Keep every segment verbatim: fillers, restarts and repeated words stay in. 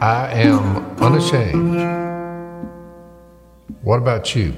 I am unashamed. What about you?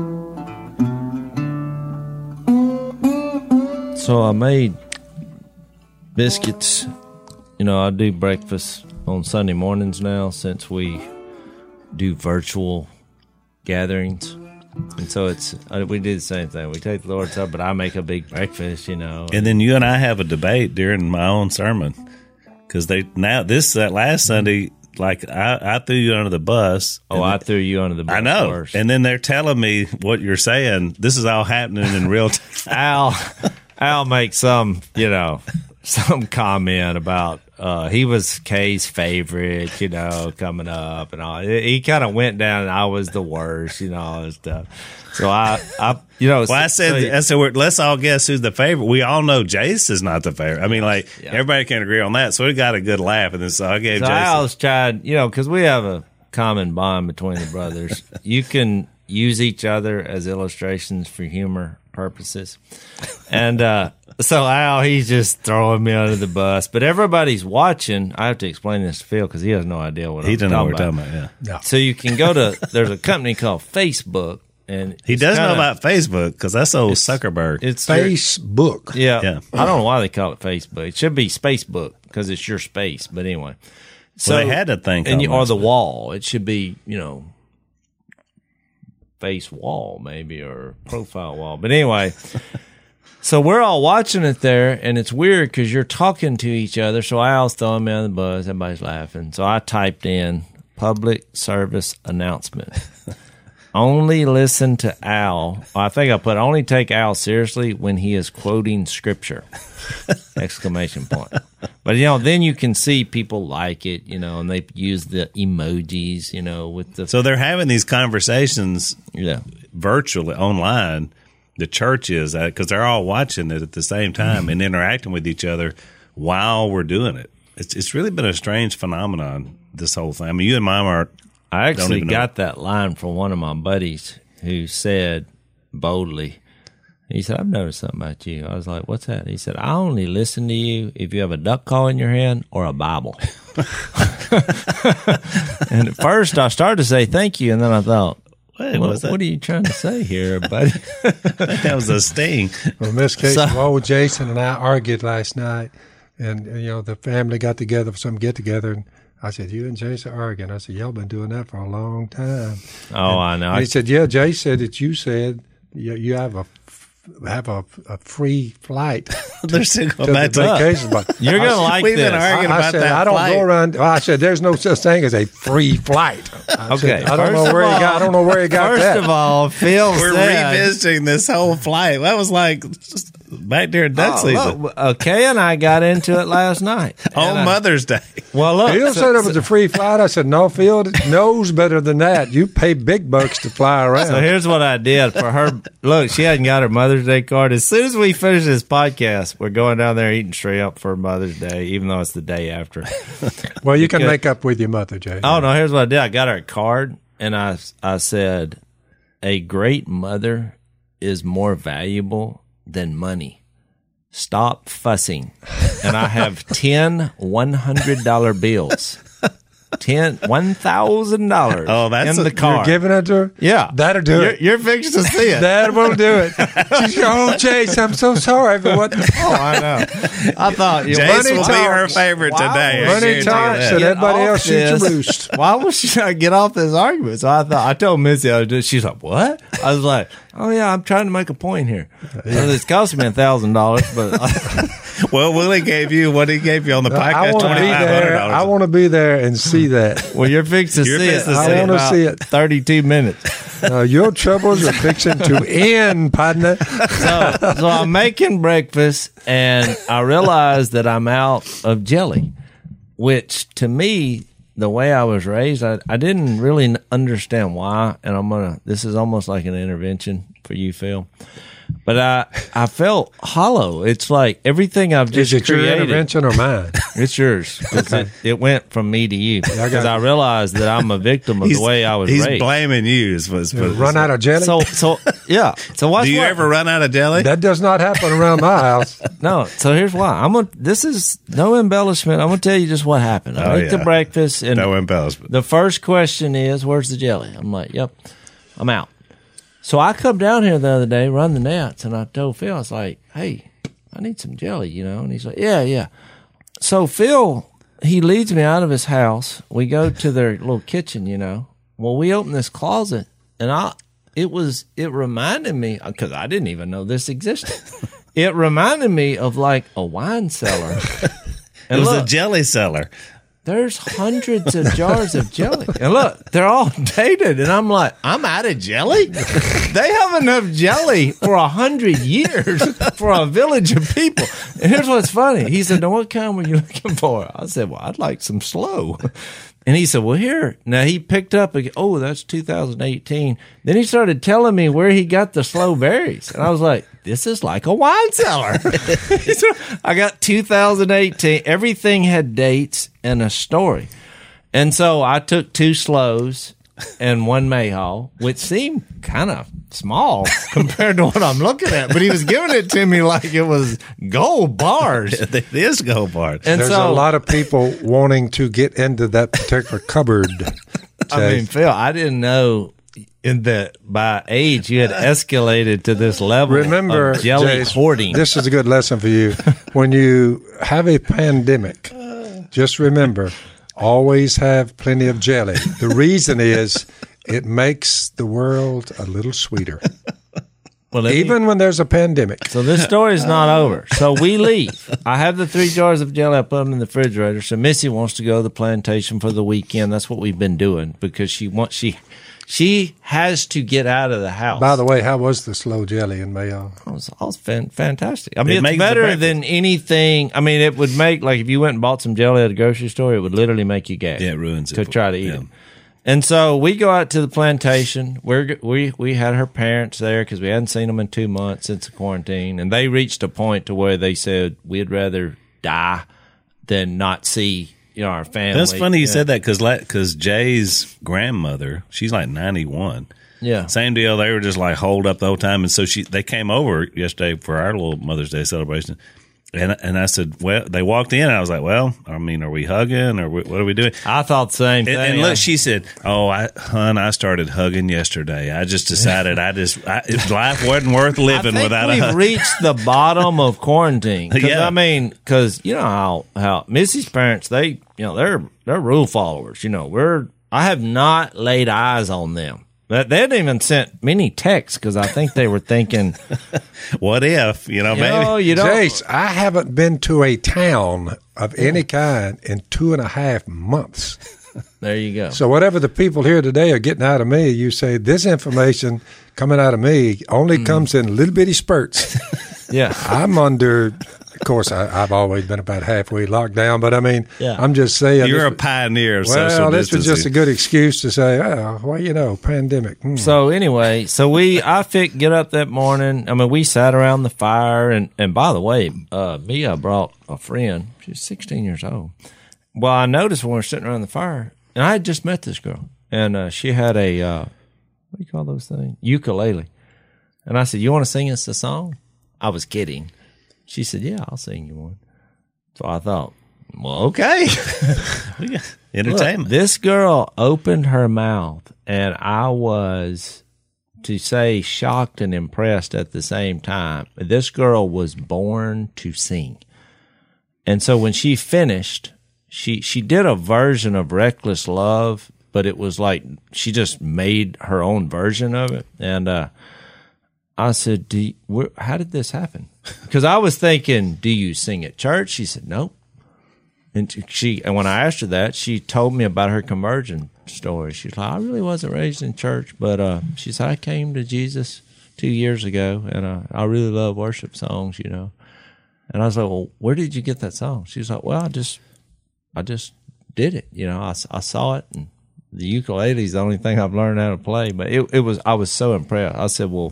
So I made biscuits. You know, I do breakfast on Sunday mornings now since we do virtual gatherings. And so it's uh, we do the same thing. We take the Lord's Supper, but I make a big breakfast, you know. And then you and I have a debate during my own sermon because they now this that last Sunday, like I, I threw you under the bus. Oh, I threw you under the bus. I know. First. And then they're telling me what you're saying. This is all happening in real time. Al, Al makes some, you know, some comment about uh, he was Kay's favorite, you know, coming up and all. He kind of went down and I was the worst, you know, all this stuff. So I, I you know. Well, I said, so, I said we're, let's all guess who's the favorite. We all know Jace is not the favorite. I mean, like, yeah. Everybody can agree on that. So we got a good laugh. And then so I gave so Jace. I was tried, you know, because we have a common bond between the brothers. You can use each other as illustrations for humor purposes. And uh, so Al, he's just throwing me under the bus. But everybody's watching. I have to explain this to Phil because he has no idea what he I'm talking know what about. We're talking about. Yeah. No. So you can go to, there's a company called Facebook. And he does kinda, know about Facebook because that's old Zuckerberg. It's Facebook. Your, yeah, yeah. I don't know why they call it Facebook. It should be Spacebook because it's your space. But anyway. So well, they had to think. And you, or the wall. It should be, you know, face wall maybe or profile wall. But anyway, so we're all watching it there, and it's weird because you're talking to each other. So Al's throwing me on the bus. Everybody's laughing. So I typed in public service announcement. Only listen to Al. I think I put only take Al seriously when he is quoting scripture. Exclamation point. But, you know, then you can see people like it, you know, and they use the emojis, you know, with the. So they're having these conversations yeah. virtually online. The church is at because they're all watching it at the same time mm-hmm. and interacting with each other while we're doing it. It's it's really been a strange phenomenon, this whole thing. I mean, you and Mom are. I actually got that line from one of my buddies who said boldly, he said, I've noticed something about you. I was like, what's that? He said, I only listen to you if you have a duck call in your hand or a Bible. And at first I started to say thank you, and then I thought, Wait, what, what are you trying to say here, buddy? That was a sting. Well, in this case, so, well, Jason and I argued last night, and, you know, the family got together for some get-together, and I said, you and Jason are arguing. I said, y'all been doing that for a long time. Oh, and, I know. And he said, yeah, Jay said that you said you, you have a have a, a free flight to, They're still going to back the vacation. But you're going to like we've this. Been arguing I, I about said, that I don't flight. go around. Well, I said, there's no such thing as a free flight. I okay. Said, I don't know where all, you got. I don't know where you got first that. First of all, Phil We're said, revisiting this whole flight. That was like just back during duck oh, season. Look, okay, and I got into it last night on I, Mother's Day. Well, look, Phil so, said it was a free flight. I said, no, Phil knows better than that. You pay big bucks to fly around. So here's what I did for her. Look, she hadn't got her Mother's Day card. As soon as we finish this podcast, we're going down there eating shrimp for Mother's Day, even though it's the day after. Well, you can because, make up with your mother, Jay. Oh, no, here's what I did. I got her a card, and I, I said, a great mother is more valuable than money. Stop fussing. And I have ten one hundred dollar bills. Ten one thousand dollars. Oh, that's in a, the car. You're giving it to her? Yeah, that'll do you're, it. You're fixing to see it. That will do it. She's going, oh, Jace, I'm so sorry for what. Oh, I know. I thought you Jace will talks. be her favorite Wow. today. Money talks and everybody else shoots a roost. Why was she trying to get off this argument? So I thought I told Missy I was doing. She's like, "What?" I was like, "Oh yeah, I'm trying to make a point here. Yeah. So it's costing me a thousand dollars, but." Well, Willie gave you what he gave you on the I podcast. want to be there. I want to be there and see that. Well, you're fixing to You're see it. fixing to I see want it. to see it. Thirty-two minutes. Uh, your troubles are fixing to end, partner. So, so I'm making breakfast, and I realize that I'm out of jelly, which to me, the way I was raised, I, I didn't really understand why. And I'm gonna. This is almost like an intervention for you, Phil. But I, I felt hollow. It's like everything I've just Is it your created. intervention or mine? It's yours. 'Cause it, it went from me to you. I Because got I, you. realized that I'm a victim of the way I was he's raised. blaming you. Is what's, what's, Run out of jelly? So, so yeah. So watch Do you what- ever run out of jelly? That does not happen around my house. No. So here's why. I'm gonna. This is no embellishment. I'm gonna tell you just what happened. I Oh, ate the yeah. breakfast, and No embellishment. the first question is, "Where's the jelly?" I'm like, "Yep, I'm out." So I come down here the other day, run the nets, and I told Phil, I was like, "Hey, I need some jelly," you know, and he's like, "Yeah, yeah." So Phil, he leads me out of his house. We go to their little kitchen, you know. Well, we open this closet, and I, it was, it reminded me, because I didn't even know this existed. It reminded me of like a wine cellar. It And was look, a jelly cellar. there's hundreds of jars of jelly. And look, they're all dated. And I'm like, I'm out of jelly? They have enough jelly for a hundred years for a village of people. And here's what's funny. He said, now what kind were you looking for? I said, well, I'd like some slow. And he said, well, here. Now he picked up, a, oh, that's two thousand eighteen. Then he started telling me where he got the slow berries. And I was like, this is like a wine cellar. So I got two thousand eighteen. Everything had dates and a story. And so I took two slows and one Mayhaw, which seemed kind of small compared to what I'm looking at. But he was giving it to me like it was gold bars. It is gold bars. And There's so a lot of people wanting to get into that particular cupboard. I Jay. mean, Phil, I didn't know in that by age you had escalated to this level Remember, of jelly Jace, hoarding. this is a good lesson for you. When you have a pandemic, just remember, always have plenty of jelly. The reason is it makes the world a little sweeter. Well, let me- Even when there's a pandemic. So this story is not over. So we leave. I have the three jars of jelly. I put them in the refrigerator. So Missy wants to go to the plantation for the weekend. That's what we've been doing because she wants she she has to get out of the house. By the way, how was the slow jelly in Mayo? It was, it was fan, fantastic. I mean, It it's makes the better breakfast. than anything. I mean, it would make like if you went and bought some jelly at a grocery store, it would literally make you gag. Yeah, it ruins it. to try to eat Yeah. it. And so we go out to the plantation. We're, we we had her parents there because we hadn't seen them in two months since the quarantine, and they reached a point to where they said we'd rather die than not see you know our family. That's funny you Yeah. said that because because Jay's grandmother, she's like ninety-one. Yeah. Same deal. They were just like holed up the whole time, and so she they came over yesterday for our little Mother's Day celebration. And and I said, well, they walked in, and I was like, well, I mean, are we hugging or what are we doing? I thought the same thing. And, and look, she said, "Oh, I, hun, I started hugging yesterday. I just decided I just I, life wasn't worth I living think without we've a hug." reached the bottom of quarantine. 'Cause, Yeah. I mean, because you know how how Missy's parents they you know they're they're rule followers. You know, we're I have not laid eyes on them. That they hadn't even sent many texts because I think they were thinking, What if you know you maybe? know, you don't. Jace, I haven't been to a town of any kind in two and a half months. There you go. So whatever the people here today are getting out of me, you say this information coming out of me only Mm. comes in little bitty spurts. Yeah. I'm under, of course, I, I've always been about halfway locked down, but I mean, Yeah. I'm just saying. You're a this, pioneer of well, social this was just a distancing. good excuse to say, oh, well, you know, pandemic. Hmm. So anyway, so we I fit get up that morning. I mean, we sat around the fire, and and by the way, uh, Mia brought a friend. She's sixteen years old. Well, I noticed when we were sitting around the fire, and I had just met this girl, and uh, she had a uh, what do you call those things? Ukulele. And I said, "You want to sing us a song?" I was kidding. She said, "Yeah, I'll sing you one." So I thought, well, okay. Entertainment. Look, this girl opened her mouth, and I was, to say, shocked and impressed at the same time. This girl was born to sing. And so when she finished, she, she did a version of Reckless Love, but it was like she just made her own version of it. And uh, I said, do you, where, how did this happen? Because I was thinking, do you sing at church? She said, nope. And she, and when I asked her that, she told me about her conversion story. She's like, I really wasn't raised in church, but uh, she said, I came to Jesus two years ago, and uh, I really love worship songs, you know. And I was like, well, where did you get that song? She's like, well, I just, I just did it, you know. I, I saw it, and the ukulele is the only thing I've learned how to play. But it, it was, I was so impressed. I said, well,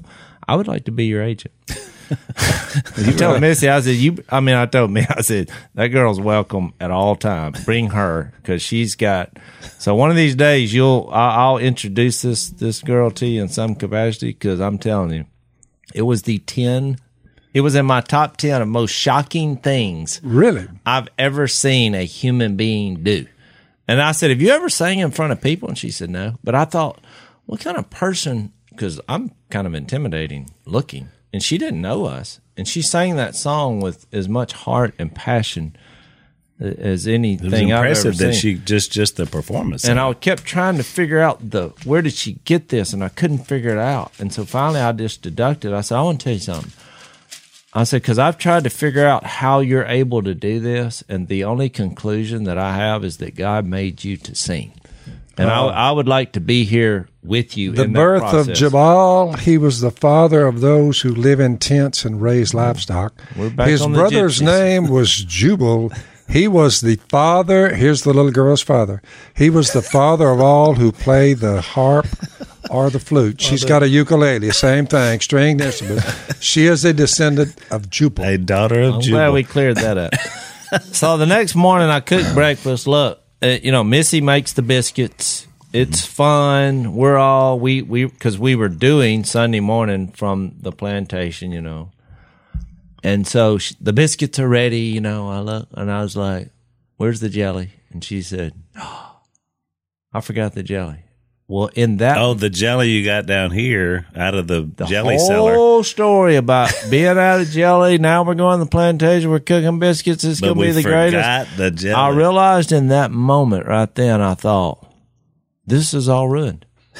I would like to be your agent. You told Missy, I said, you, I mean, I told me, I said, that girl's welcome at all times. Bring her, because she's got, so one of these days, you'll, I'll, I'll introduce this, this girl to you in some capacity, because I'm telling you, it was the ten, it was in my top ten of most shocking things Really? I've ever seen a human being do. And I said, have you ever sang in front of people? And she said, no. But I thought, what kind of person, because I'm kind of intimidating looking. And she didn't know us. And she sang that song with as much heart and passion as anything It was I've ever impressive that seen. she just just the performance. And I kept trying to figure out the where did she get this, and I couldn't figure it out. And so finally I just deducted. I said, I want to tell you something. I said, because I've tried to figure out how you're able to do this, and the only conclusion that I have is that God made you to sing. And Uh, I, I would like to be here with you The in that birth of process. Jabal, he was the father of those who live in tents and raise livestock. We're back His on the brother's gypsies. name was Jubal. He was the father, here's the little girl's father. He was the father of all who play the harp or the flute. She's got a ukulele, same thing, stringed instrument. She is a descendant of Jubal. a daughter of I'm Jubal. glad we cleared that up. So the next morning I cooked breakfast. Look, uh, you know, Missy makes the biscuits. It's fun. We're all, we, we, because we were doing Sunday morning from the plantation, you know. And so sh the biscuits are ready, you know. I look, and I was like, where's the jelly? And she said, oh, I forgot the jelly. Well, in that Oh, the jelly you got down here out of the, the jelly whole cellar. story about being out of jelly. Now we're going to the plantation. We're cooking biscuits. It's But going to we be the forgot greatest. the jelly. I realized in that moment right then, I thought, this is all ruined.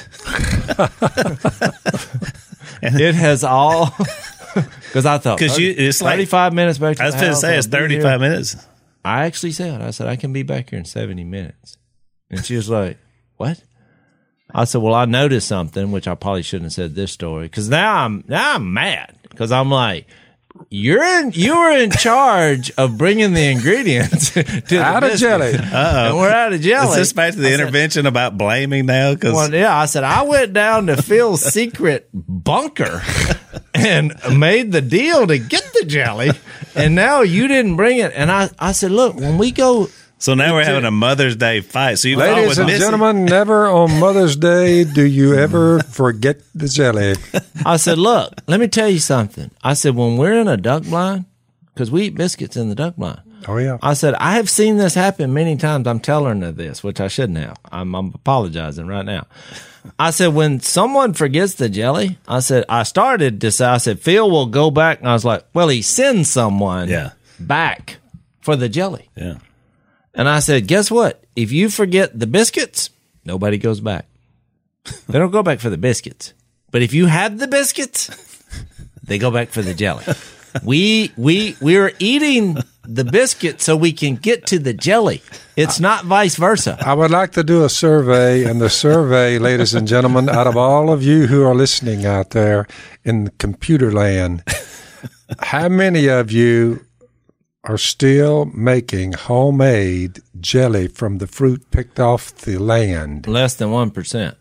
It has all, because I thought, 'Cause you- it's like- thirty-five minutes back to I was the going to house, say, it's I'll be here. thirty-five minutes. I actually said, I said, I can be back here in seventy minutes. And she was like, what? I said, well, I noticed something, which I probably shouldn't have said this story, because now I'm now I'm mad, because I'm like, you're in, you were in charge of bringing the ingredients to the Out of biscuit, jelly. and we're out of jelly. Is this back to the intervention about blaming now? Because Well, yeah, I said I went down to Phil's secret bunker and made the deal to get the jelly, and now you didn't bring it. And I, I said, look, when we go. so now we're having a Mother's Day fight. So you've gone Ladies with and Missy. gentlemen, never on Mother's Day do you ever forget the jelly. I said, look, let me tell you something. I said, when we're in a duck blind, because we eat biscuits in the duck blind. Oh, yeah. I said, I have seen this happen many times. I'm telling her this, which I shouldn't have. I'm, I'm apologizing right now. I said, when someone forgets the jelly, I said, I started to say, I said, Phil will go back. And I was like, well, he sends someone Yeah. back for the jelly. Yeah. And I said, guess what? If you forget the biscuits, nobody goes back. They don't go back for the biscuits. But if you have the biscuits, they go back for the jelly. We we we're eating the biscuit so we can get to the jelly. It's not vice versa. I would like to do a survey, and the survey, ladies and gentlemen, out of all of you who are listening out there in computer land, how many of you are still making homemade jelly from the fruit picked off the land? Less than one percent.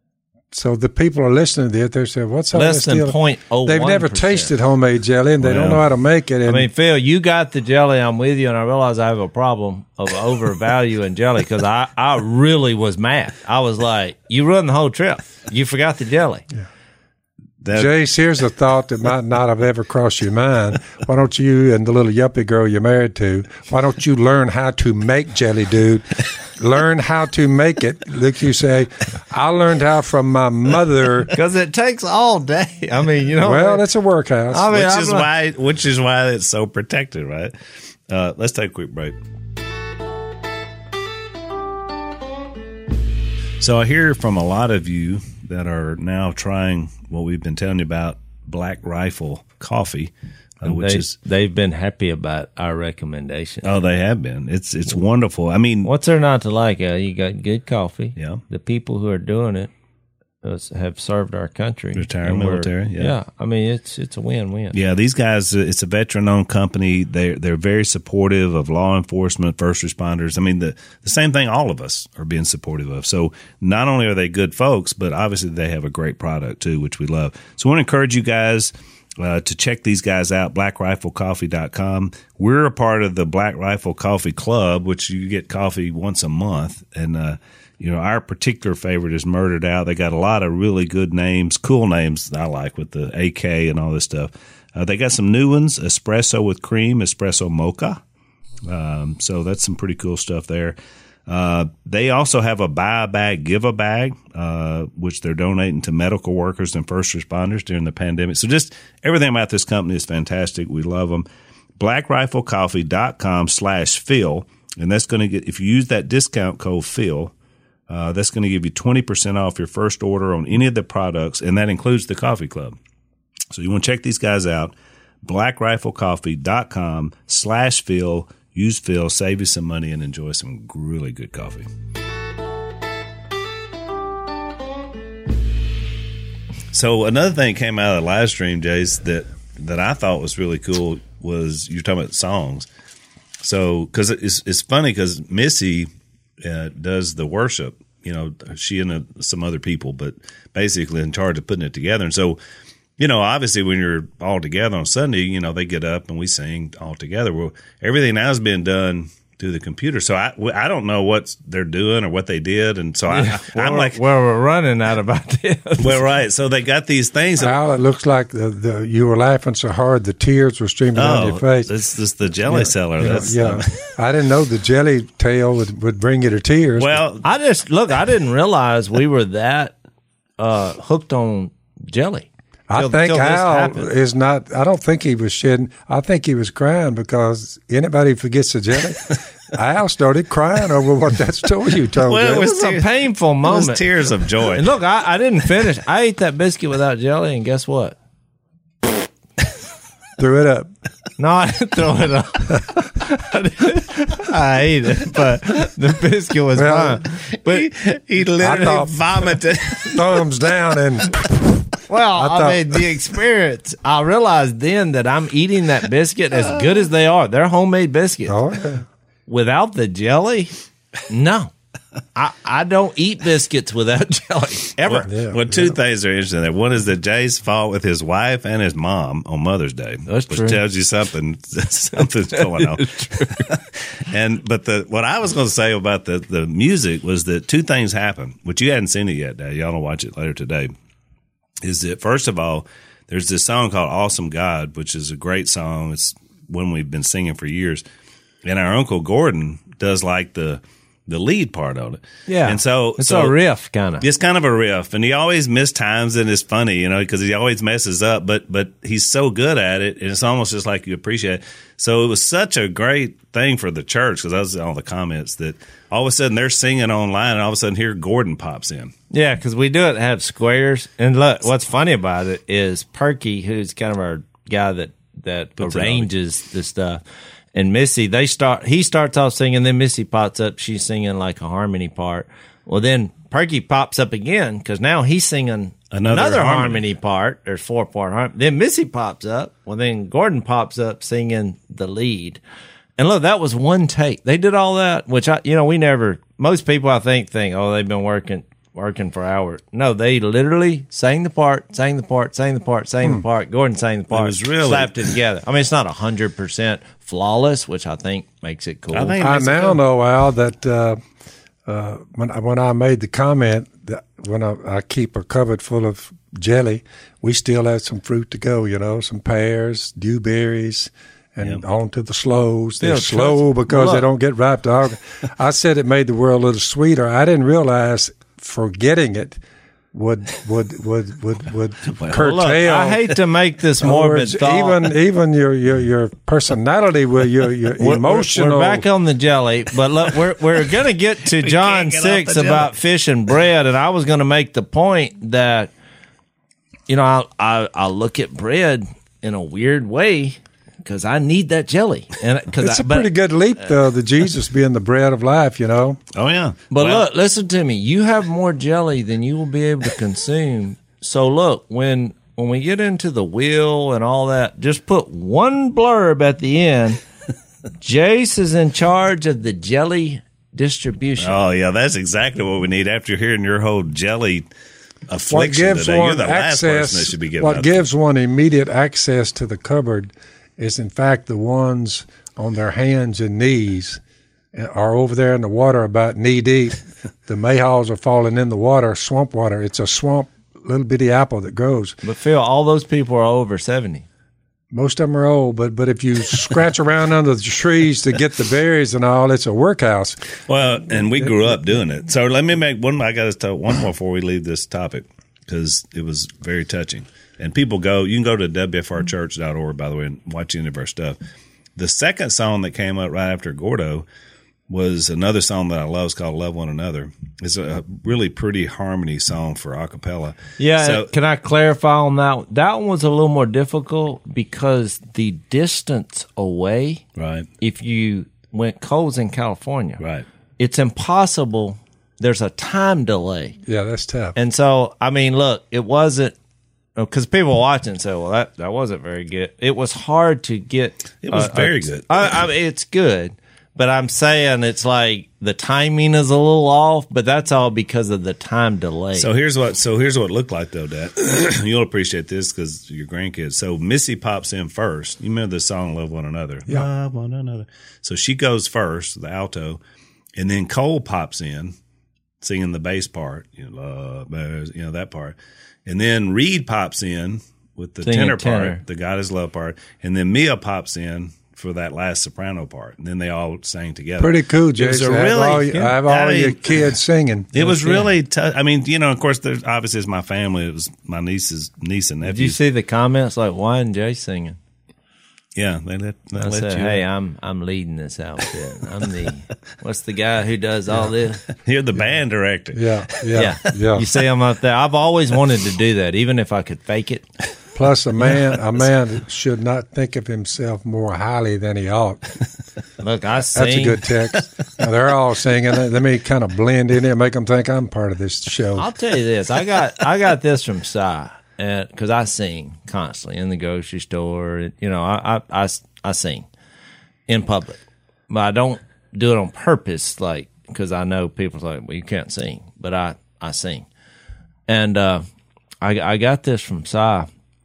So the people are listening to this, they say, what's all Less this than deal? point oh one They've never percent. tasted homemade jelly, and they don't Well, know how to make it. And I mean, Phil, you got the jelly. I'm with you, and I realize I have a problem of overvaluing jelly because I, I really was mad. I was like, you ruined the whole trip. You forgot the jelly. That, Jace, here's a thought that might not have ever crossed your mind. Why don't you and the little yuppie girl you're married to, why don't you learn how to make jelly, dude? Learn how to make it. Look, you say, I learned how from my mother. Because it takes all day. I mean, you know. Well, that's a workhouse. I mean, which I'm is like- why which is why it's so protected, right? Uh, let's take a quick break. So I hear from a lot of you that are now trying what we've been telling you about, Black Rifle Coffee, uh, which they, is they've been happy about our recommendation. oh, they have been. It's it's wonderful. I mean, What's there not to like? Uh, you got good coffee. Yeah. The people who are doing it us have served our country. Retired And we're- military, yeah. yeah. I mean, it's it's a win-win. Yeah, these guys, uh, it's a veteran-owned company. They're, they're very supportive of law enforcement, first responders. I mean, the, the same thing all of us are being supportive of. So not only are they good folks, but obviously they have a great product too, which we love. So I want to encourage you guys uh, to check these guys out, black rifle coffee dot com. We're a part of the Black Rifle Coffee Club, which you get coffee once a month. And, uh, you know, our particular favorite is Murdered Out. They got a lot of really good names, cool names that I like with the A K and all this stuff. Uh, they got some new ones, Espresso with Cream, Espresso Mocha. Um, so that's some pretty cool stuff there. Uh, they also have a buy a bag, give a bag, uh, which they're donating to medical workers and first responders during the pandemic. So just everything about this company is fantastic. We love them. black rifle coffee dot com slash Phil. And that's going to get, if you use that discount code Phil, Uh, that's going to give you twenty percent off your first order on any of the products, and that includes the coffee club. So you want to check these guys out, black rifle coffee dot com slash Phil. Use Phil, save you some money, and enjoy some really good coffee. So another thing came out of the live stream, Jace, that, that I thought was really cool was you're talking about songs. So because it's, it's funny because Missy – Uh, does the worship, you know, she and uh, some other people, but basically in charge of putting it together. And so, you know, obviously when you're all together on Sunday, you know, they get up and we sing all together. Well, everything now has been done through the computer. So I, I don't know what they're doing or what they did. And so I, Yeah, I, I'm well, like, well, we're running out of ideas. well, right. So they got these things. Al, it looks like the, the, you were laughing so hard the tears were streaming down Oh, your face. this this the jelly Yeah, seller. yeah, That's yeah. I didn't know the jelly tail would, would bring you to tears. well, I just look. I didn't realize we were that uh, hooked on jelly. I till- think till this Al happened. is not. I don't think he was shedding. I think he was crying because anybody who forgets the jelly. Al started crying over what that story you told. Well, it Jelly. It was a tears- painful it was moment. tears of joy. And look, I, I didn't finish. I ate that biscuit without jelly, and guess what? Threw it up. No, I didn't throw it up. I, didn't- I ate it, but the biscuit was Well, fine. But he, he literally thought- vomited. Thumbs down and well, I, thought- mean, the experience. I realized then that I'm eating that biscuit as good as they are. They're homemade biscuits. oh yeah. Without the jelly, no. I, I don't eat biscuits without jelly ever. Well, Yeah, well, two things are interesting there. One is that Jay's fought with his wife and his mom on Mother's Day, That's which true. tells you something something's going on. And but the what I was going to say about the the music was that two things happened, which you hadn't seen it yet, Dad. Y'all will watch it later today. Is that first of all, there's this song called "Awesome God," which is a great song. It's one we've been singing for years, and our Uncle Gordon does like the the lead part on it. Yeah. and so it's so a riff kind of. it's kind of a riff, and he always mistimes it. And it's funny, you know, because he always messes up. But but he's so good at it, and it's almost just like you appreciate it. So it was such a great thing for the church because I was in all the comments that all of a sudden they're singing online, and all of a sudden here Gordon pops in. Yeah, because we do it have squares. And look, what's funny about it is Perky, who's kind of our guy that that Puts it on. arranges the stuff, and Missy, they start. He starts off singing, then Missy pops up. She's singing like a harmony part. Well, then Perky pops up again because now he's singing Another another, harmony. harmony. part. There's four part harmony. Then Missy pops up. Well, then Gordon pops up singing the lead. And look, that was one take. They did all that, which I, you know, we never. Most people, I think, think, oh, they've been working working for hours. No, they literally sang the part, sang the part, sang the part, sang the part. Gordon sang the part. was really- slapped it together. I mean, it's not a hundred percent flawless, which I think makes it cool. I think- I makes it now good. know, Al, that uh, uh, when I, when I made the comment that when I, I keep a cupboard full of jelly, we still have some fruit to go. You know, some pears, dewberries, and on to the slows. They're Yeah, slow trust- because they look. don't get ripe. Dog. I said it made the world a little sweeter. I didn't realize forgetting it would would would would would curtail. Look, I hate to make this In other morbid words, thought. even even your your your personality, with your your We're- we're- emotional. We're back on the jelly, but look, we're we're gonna get to John can't get off six the jelly. about fish and bread, and I was gonna make the point that you know I I, I look at bread in a weird way because I need that jelly. And cause It's I, a pretty but, good leap, though, the Jesus being the bread of life, you know. Oh, yeah. But Well, look, listen to me. You have more jelly than you will be able to consume. So look, when when we get into the will and all that, just put one blurb at the end. Jace is in charge of the jelly distribution. Oh, yeah, that's exactly what we need after hearing your whole jelly What affliction gives today. You're one the last person that access? should be giving What out gives one immediate access to the cupboard is, in fact, the ones on their hands and knees are over there in the water about knee deep. The mayhaws are falling in the water, swamp water. It's a swamp, little bitty apple that grows. But Phil, all those people are over seventy. Most of them are old, but but if you scratch around under the trees to get the berries and all, it's a workhouse. Well, and we grew up doing it. So let me make one. I got to tell one more before we leave this topic because it was very touching. And people go, you can go to w f r church dot org, by the way, and watch any of our stuff. The second song that came up right after Gordo was another song that I love. It's called Love One Another. It's a really pretty harmony song for a cappella. Yeah, So, can I clarify on that? That one was a little more difficult because the distance away, right, if you went Cole's in California, right. it's impossible. There's a time delay. Yeah, that's tough. And so, I mean, look, it wasn't, because people watching say, well, that, that wasn't very good. It was hard to get. It was uh, very uh, good. I, I mean, it's good. But I'm saying it's like the timing is a little off, but that's all because of the time delay. So here's what. So here's what it looked like, though, Dad. You'll appreciate this because your grandkids. So Missy pops in first. You remember the song "Love One Another"? Yeah. Love one another. So she goes first, the alto, and then Cole pops in, singing the bass part. You know, love, bears, you know that part, and then Reed pops in with the Singing tenor, tenor. part, the God Is Love part, and then Mia pops in for that last soprano part, and then they all sang together. Pretty cool, It was Jason. a I have really- all, you- I have all I mean- your kids singing. It was Yeah. really tough. I mean, you know, of course, there's obviously it's my family. It was my niece's niece and nephew. Did you see the comments like, why isn't Jay singing? Yeah, they let, they I let said, you. hey, I'm I'm leading this outfit. I'm the, what's the guy who does all this? You're the band director. Yeah, yeah, yeah. You see him up there. I've always wanted to do that, even if I could fake it. Plus, a man a man should not think of himself more highly than he ought. Look, I sing. That's a good text. Now, they're all singing. Let me kind of blend in there, make them think I'm part of this show. I'll tell you this. I got I got this from Si, because I sing constantly in the grocery store. You know, I, I, I, I sing in public, but I don't do it on purpose, like because I know people's like, well, you can't sing, but I, I sing. And uh, I I got this from Si.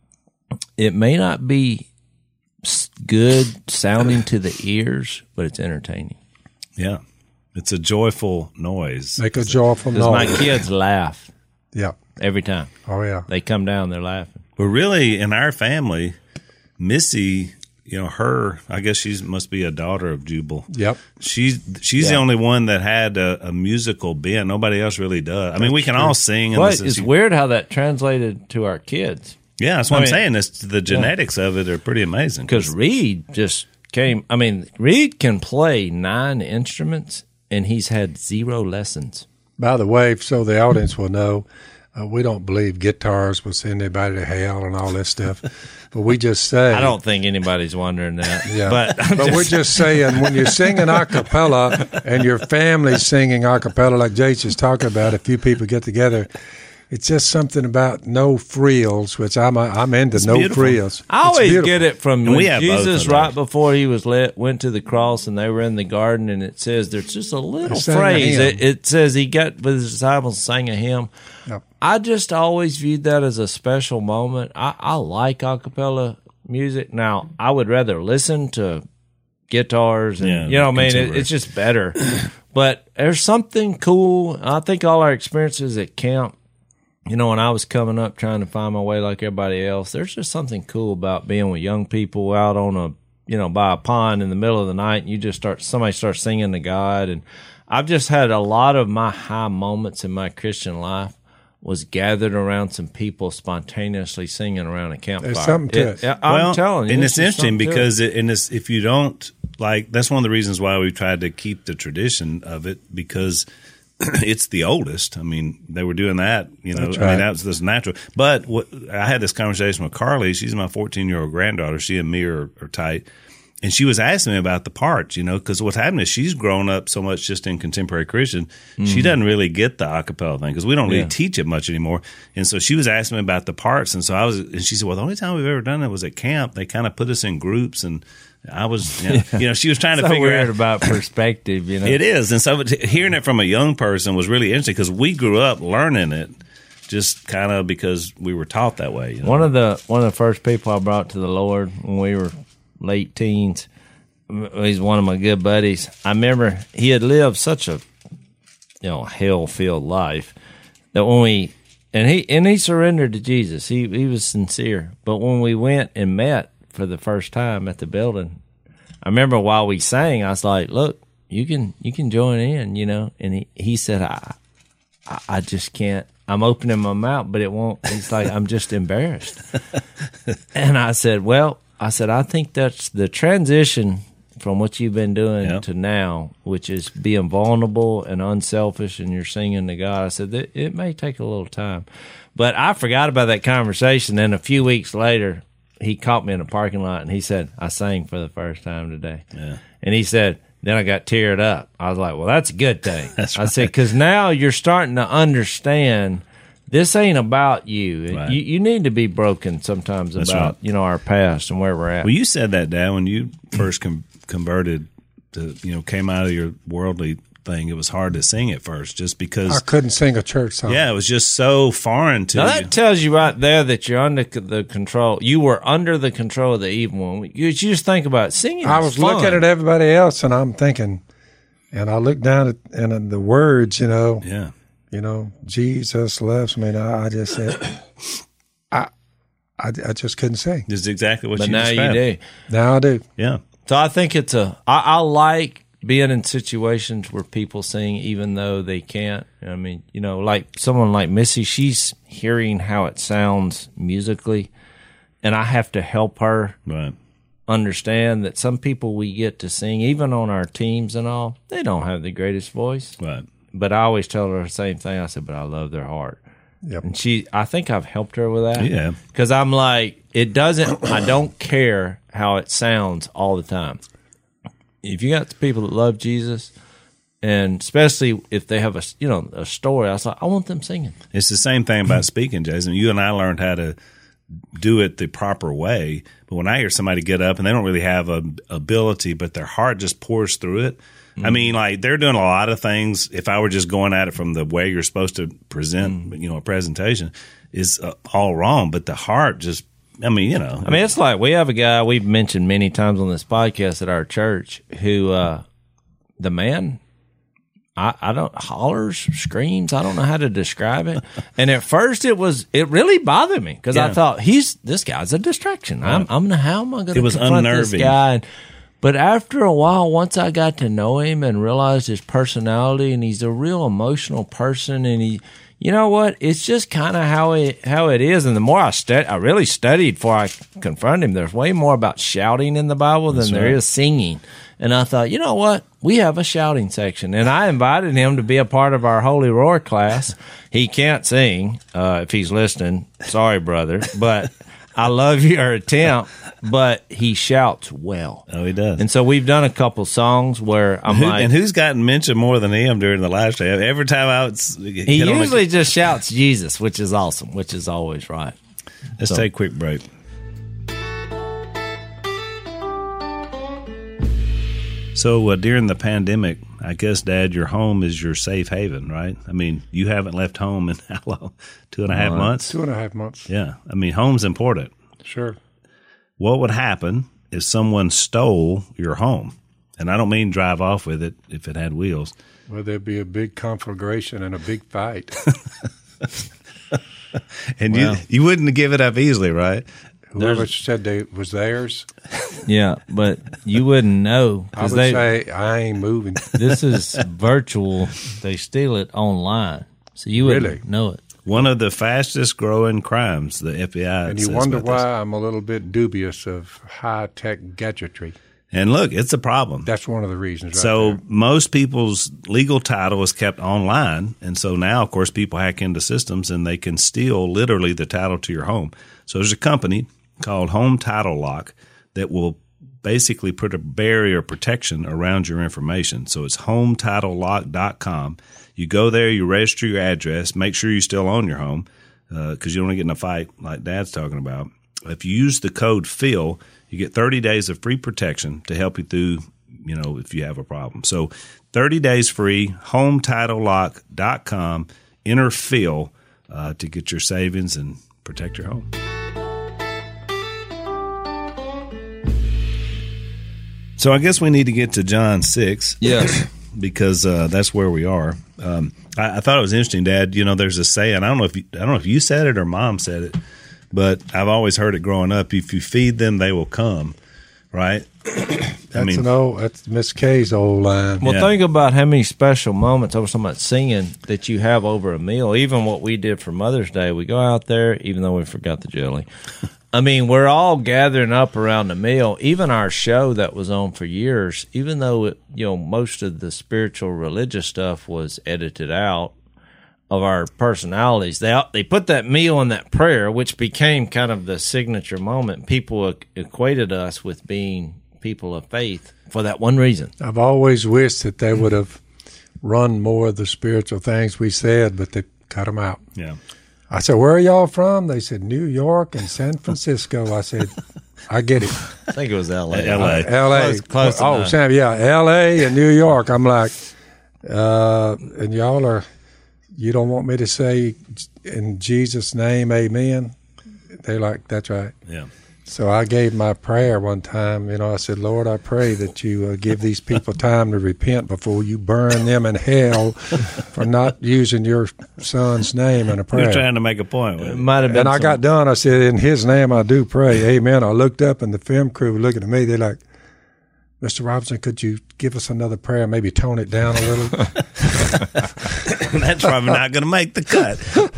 It may not be s- good sounding to the ears, but it's entertaining. Yeah, it's a joyful noise. Make a joyful Because my noise. kids laugh Yeah. every time. Oh, yeah. They come down, they're laughing. But really, in our family, Missy, you know, her, I guess she must be a daughter of Jubal. Yep. She's she's the Yeah. only one that had a, a musical bent. Nobody else really does. I mean, we can all sing. And But this is- it's weird how that translated to our kids. Yeah, that's what I I'm mean- saying. It's, the genetics of it are pretty amazing. Because Reed just came. I mean, Reed can play nine instruments, and he's had zero lessons. By the way, so the audience will know, uh, we don't believe guitars will send anybody to hell and all this stuff. But we just say. I don't think anybody's wondering that. Yeah. But, But we're just saying, when you're singing a cappella and your family's singing a cappella, like Jace is talking about, a few people get together, it's just something about no frills, which I'm I'm into It's no beautiful. frills. I It's always beautiful. get it from And when we have both Jesus, of right those. before he was let, went to the cross, and they were in the garden, and it says there's just a little They sang a phrase. hymn. It, it says he got with his disciples and sang a hymn. Yep. I just always viewed that as a special moment. I, I like a cappella music. Now, I would rather listen to guitars and, Yeah, you know what I mean? It, contemporary. it's just better. But there's something cool. I think all our experiences at camp, you know, when I was coming up trying to find my way like everybody else, there's just something cool about being with young people out on a, you know, by a pond in the middle of the night, and you just start, somebody starts singing to God. And I've just had a lot of my high moments in my Christian life was gathered around some people spontaneously singing around a campfire. There's something to it. I'm well, telling you. and there's it's just interesting something to it. because it, and it's, if you don't like, that's one of the reasons why we tried to keep the tradition of it, because it's the oldest. I mean, they were doing that, you know, That's I mean, right. that was this natural. But what, I had this conversation with Carly. She's my fourteen-year-old granddaughter. She and me are, are tight. And she was asking me about the parts, you know, because what's happened is she's grown up so much just in contemporary Christian, mm. she doesn't really get the a cappella thing because we don't really Yeah. teach it much anymore. And so she was asking me about the parts. And so I was, and she said, well, the only time we've ever done that was at camp. They kind of put us in groups, and I was, you know, you know she was trying to so figure weird out. about perspective, you know. It is. And so t- hearing it from a young person was really interesting because we grew up learning it just kind of because we were taught that way. You know? One of the one of the first people I brought to the Lord when we were late teens, he's one of my good buddies. I remember he had lived such a, you know, hell-filled life that when we and he and he surrendered to Jesus. He he was sincere. But when we went and met for the first time at the building, I remember while we sang, I was like, "Look, you can you can join in, you know." And he, he said, "I I, I just can't. I'm opening my mouth, but it won't." He's like, "I'm just embarrassed." And I said, "Well." I said, I think that's the transition from what you've been doing Yep. to now, which is being vulnerable and unselfish, and you're singing to God. I said, it, it may take a little time. But I forgot about that conversation. Then a few weeks later, he caught me in a parking lot, and he said, I sang for the first time today. Yeah. And he said, then I got teared up. I was like, well, that's a good thing. That's I said, because now you're starting to understand this ain't about you. Right. you. You need to be broken sometimes That's about, right. you know, our past and where we're at. Well, you said that, Dad, when you first com- converted to, you know, came out of your worldly thing. It was hard to sing at first just because. I couldn't sing a church song. Yeah, it was just so foreign to Now you. that tells you right there that you're under c- the control. You were under the control of the evil one. You, you just think about it. Singing. I is was fun. looking at everybody else, and I'm thinking, and I looked down at and in the words, you know, Yeah. you know, Jesus loves me. And I, I just said, I, I, I just couldn't sing. This is exactly what But you now you described. do. Now I do. Yeah. So I think it's a. I, I like being in situations where people sing even though they can't. I mean, you know, like someone like Missy, she's hearing how it sounds musically, and I have to help her Right. understand that some people we get to sing, even on our teams and all, they don't have the greatest voice. Right. But I always tell her the same thing. I said, but I love their heart. Yep. And she, I think I've helped her with that. Yeah. Because I'm like, it doesn't, I don't care how it sounds all the time. If you got the people that love Jesus, and especially if they have a, you know, a story, I was like, I want them singing. It's the same thing about speaking, Jason. You and I learned how to do it the proper way. But when I hear somebody get up and they don't really have a ability, but their heart just pours through it. Mm-hmm. I mean, like they're doing a lot of things. If I were just going at it from the way you're supposed to present, mm-hmm. you know, a presentation is uh, all wrong. But the heart just, I mean, you know. I mean, it's like we have a guy we've mentioned many times on this podcast at our church who, uh, the man, I, I don't, hollers, screams. I don't know how to describe it. And at first it was, it really bothered me because Yeah. I thought he's, this guy's a distraction. I'm, I'm gonna, how am I going to It was confront this unnerving. guy? But after a while, once I got to know him and realized his personality, and he's a real emotional person, and he, you know what? It's just kind of how it how it is. And the more I stud, I really studied before I confronted him. There's way more about shouting in the Bible than That's there right. is singing. And I thought, you know what? We have a shouting section, and I invited him to be a part of our Holy Roar class. He can't sing uh, if he's listening. Sorry, brother, but I love your attempt. But he shouts well. Oh, he does. And so we've done a couple songs where I'm Who, like, and who's gotten mentioned more than him during the live stream? Every time I would s- he hit on usually a, just shouts Jesus, which is awesome, which is always right. let's so- take a quick break. So uh, during the pandemic, I guess, Dad, your home is your safe haven, right? I mean, you haven't left home in how long? Two and a half Uh, months? Two and a half months. Yeah. I mean, home's important. Sure. What would happen if someone stole your home? And I don't mean drive off with it if it had wheels. Well, there'd be a big conflagration and a big fight. And Well. you you wouldn't give it up easily, right? Whoever said they was theirs, Yeah, but you wouldn't know I would because they. say I ain't moving. This is virtual. They steal it online, so you wouldn't Really? know it. One of the fastest growing crimes, the F B I. And you says wonder about why this. I'm a little bit dubious of high tech gadgetry. And look, it's a problem. That's one of the reasons. Right so there. most people's legal title is kept online. And so now, of course, people hack into systems and they can steal literally the title to your home. So there's a company called Home Title Lock that will basically put a barrier of protection around your information. So it's home title lock dot com. You go there, you register your address, make sure you still own your home because uh, you don't want to get in a fight like Dad's talking about. If you use the code PHIL, you get thirty days of free protection to help you through, you know, if you have a problem. So thirty days free, home title lock dot com, enter PHIL uh, to get your savings and protect your home. So I guess we need to get to John six. Yes. Because uh, that's where we are. Um, I, I thought it was interesting, Dad. You know, there's a saying. I don't know if you, I don't know if you said it or Mom said it, but I've always heard it growing up. If you feed them, they will come. Right? That's I mean, an old. That's Miss Kay's old line. Well, Yeah. think about how many special moments. I was talking about singing that you have over a meal. Even what we did for Mother's Day, we go out there, even though we forgot the jelly. I mean, we're all gathering up around the meal. Even our show that was on for years, even though it, you know, most of the spiritual religious stuff was edited out of our personalities, they they put that meal and that prayer, which became kind of the signature moment. People equated us with being people of faith for that one reason. I've always wished that they would have run more of the spiritual things we said, but they cut them out. yeah. I said, "Where are y'all from?" They said, "New York and San Francisco." I said, "I get it." I think it was L A. L A. L A. Close- close oh, enough. Sam, yeah, L A and New York. I'm like, uh, and y'all are, you don't want me to say in Jesus' name, amen? They're like, that's right. Yeah. So I gave my prayer one time. You know, I said, Lord, I pray that you uh, give these people time to repent before you burn them in hell for not using your son's name in a prayer. You're trying to make a point with It it. might have been. And I some- got done. I said, in his name I do pray. Amen. I looked up and the film crew were looking at me. They're like, Mister Robinson, could you give us another prayer, maybe tone it down a little? That's probably not going to make the cut.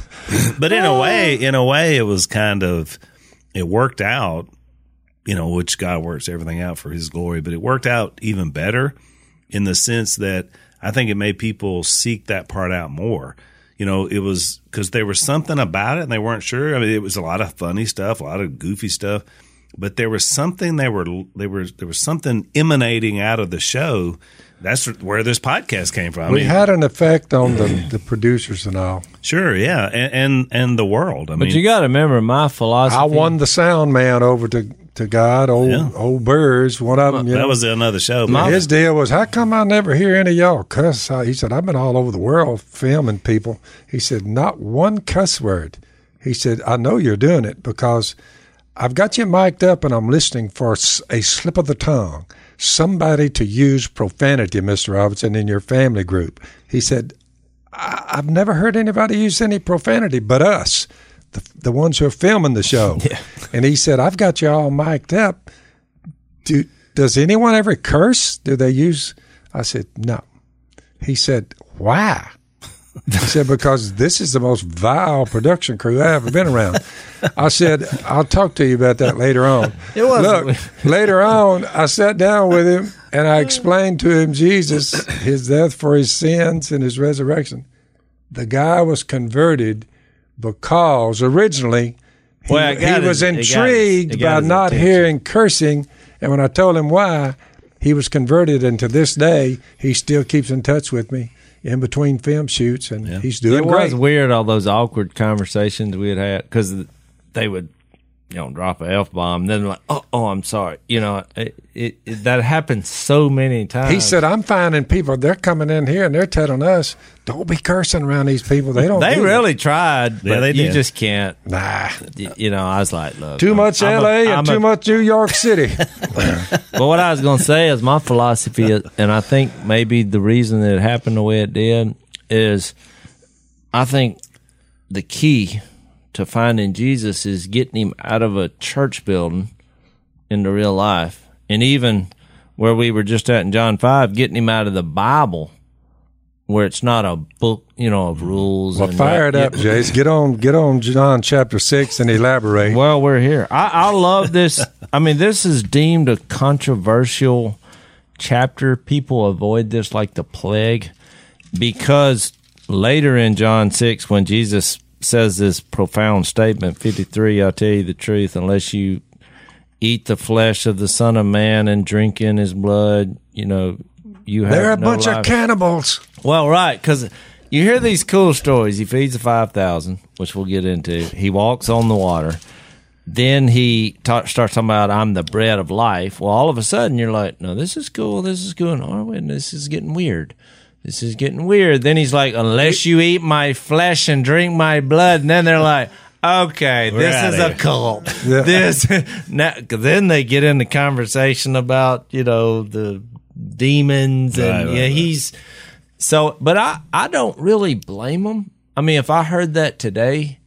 But in a way, in a way, it was kind of, it worked out, you know, which God works everything out for his glory, but it worked out even better in the sense that I think it made people seek that part out more. You know, it was because there was something about it and they weren't sure. I mean, it was a lot of funny stuff, a lot of goofy stuff, but there was something they were, they were, there was something emanating out of the show. That's where this podcast came from. I We mean, had an effect on the, the producers and all. sure, yeah, and and, and the world. I But mean, you got to remember my philosophy. I won the sound man over to, to God, old Yeah. old Burrs, one of them. You that know. was another show. My- but- His deal was, how come I never hear any of y'all cuss? He said, I've been all over the world filming people. He said, not one cuss word. He said, I know you're doing it because I've got you mic'd up and I'm listening for s- a slip of the tongue, somebody to use profanity, Mister Robinson, in your family group. He said, I- I've never heard anybody use any profanity but us, the, the ones who are filming the show. Yeah. And he said, I've got you all mic'd up. Do, does anyone ever curse? Do they use? I said, no. He said, why? He said, because this is the most vile production crew I've ever been around. I said, I'll talk to you about that later on. It was- Look, later on, I sat down with him and I explained to him Jesus, his death for his sins and his resurrection. The guy was converted because originally he, Well, it got he was his- it got his- intrigued it got by his not attention. hearing cursing. And when I told him why, he was converted. And to this day, he still keeps in touch with me in between film shoots, and Yeah. he's doing It great. was weird, all those awkward conversations we had had, because they would, you know, drop a F bomb, then like, oh, oh, I'm sorry. You know, it, it, it that happened so many times. He said, I'm finding people, they're coming in here and they're telling us, don't be cursing around these people. They don't they do really tried, but Yeah, they you did. just can't. it. Nah. y- You know, I was like, look, Too I'm- much I'm L A a- I'm and a- too much New York City. But what I was going to say is my philosophy, is, and I think maybe the reason that it happened the way it did is I think the key to finding Jesus is getting him out of a church building into real life. And even where we were just at in John five, getting him out of the Bible where it's not a book, you know, of rules. Well, and fire it yeah. up, Jace. Get on, get on John chapter six and elaborate. Well, we're here. I, I love this. I mean, this is deemed a controversial chapter. People avoid this like the plague because later in John six, when Jesus says this profound statement, fifty-three, I'll tell you the truth, unless you eat the flesh of the Son of Man and drink in his blood, you know, you have They're a no bunch life. of cannibals. Well, right, because you hear these cool stories. He feeds the five thousand, which we'll get into. He walks on the water. Then he ta- starts talking about, I'm the bread of life. Well, all of a sudden, you're like, no, this is cool. This is good. Oh, wait, this is getting weird. This is getting weird. Then he's like, unless you eat my flesh and drink my blood. And then they're like, okay, We're this outta is a here. cult. Yeah. This now, 'cause then they get into conversation about, you know, the demons and Right, right, yeah, right. he's so. But I, I don't really blame him. I mean, if I heard that today,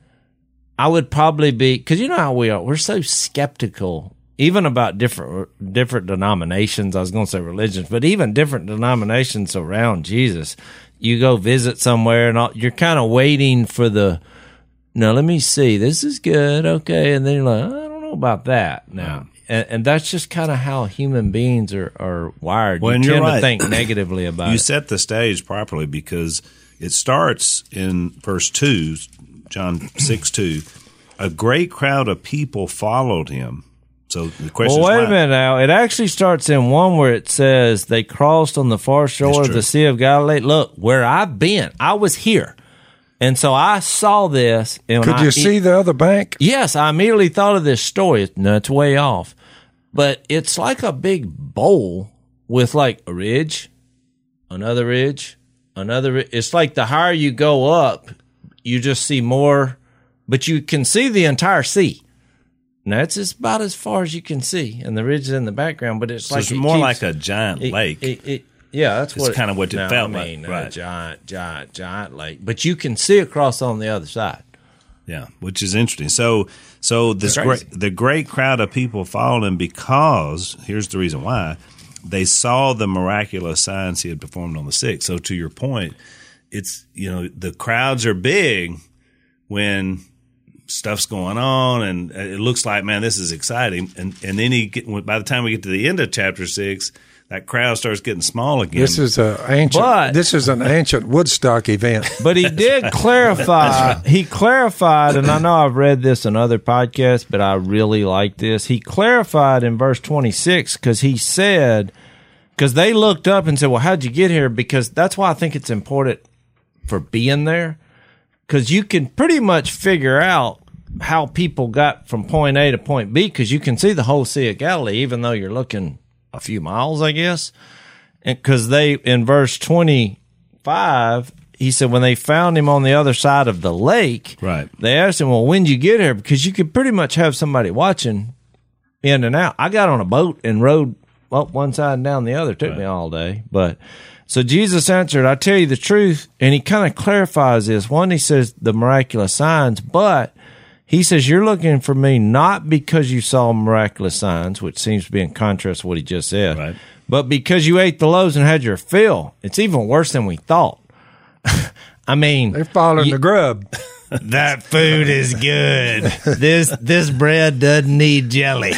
I would probably be, because you know how we are. We're so skeptical, even about different different denominations. I was going to say religions, but even different denominations around Jesus. You go visit somewhere, and all, you're kind of waiting for the. Now, let me see. This is good. Okay. And then you're like, I don't know about that now. And, and that's just kind of how human beings are, are wired. Well, you and tend you're to right. think negatively about You it. set the stage properly because it starts in verse two, John six two. A great crowd of people followed him. So the question Well, is wait a why? minute now. It actually starts in one where it says they crossed on the far shore That's of true. the Sea of Galilee. Look, where I've been, I was here. And so I saw this. And when Could I, you see the other bank? Yes, I immediately thought of this story. No, it's way off. But it's like a big bowl with like a ridge, another ridge, another ridge. It's like the higher you go up, you just see more, but you can see the entire sea. And that's just about as far as you can see. And the ridge is in the background, but it's So like it's it more keeps- like a giant it- lake. it- it- yeah, that's It's what kinda what it no, felt I like, mean, a right. giant, giant, giant lake. But you can see across on the other side. Yeah, which is interesting. So, so this It's great, crazy. the great crowd of people followed him because here's the reason why they saw the miraculous signs he had performed on the sick. So, to your point, it's you know the crowds are big when stuff's going on, and it looks like man, this is exciting. And and then he get, by the time we get to the end of chapter six, that crowd starts getting small again. This is a ancient. But- this is an ancient Woodstock event. But he did clarify. He clarified, and I know I've read this in other podcasts, but I really like this. He clarified in verse twenty-six because he said, because they looked up and said, well, how'd you get here? Because that's why I think it's important for being there, because you can pretty much figure out how people got from point A to point B because you can see the whole Sea of Galilee, even though you're looking a few miles, I guess. And because they, in verse twenty-five, he said when they found him on the other side of the lake, Right. they asked him, well, when'd you get here? Because you could pretty much have somebody watching in and out. I got on a boat and rode up one side and down the other. It took me all day. But so Jesus answered, I tell you the truth. And he kind of clarifies this. One, he says the miraculous signs, but he says, you're looking for me not because you saw miraculous signs, which seems to be in contrast to what he just said, Right. but because you ate the loaves and had your fill. It's even worse than we thought. I mean, They're following the grub. that food is good. This this bread doesn't need jelly.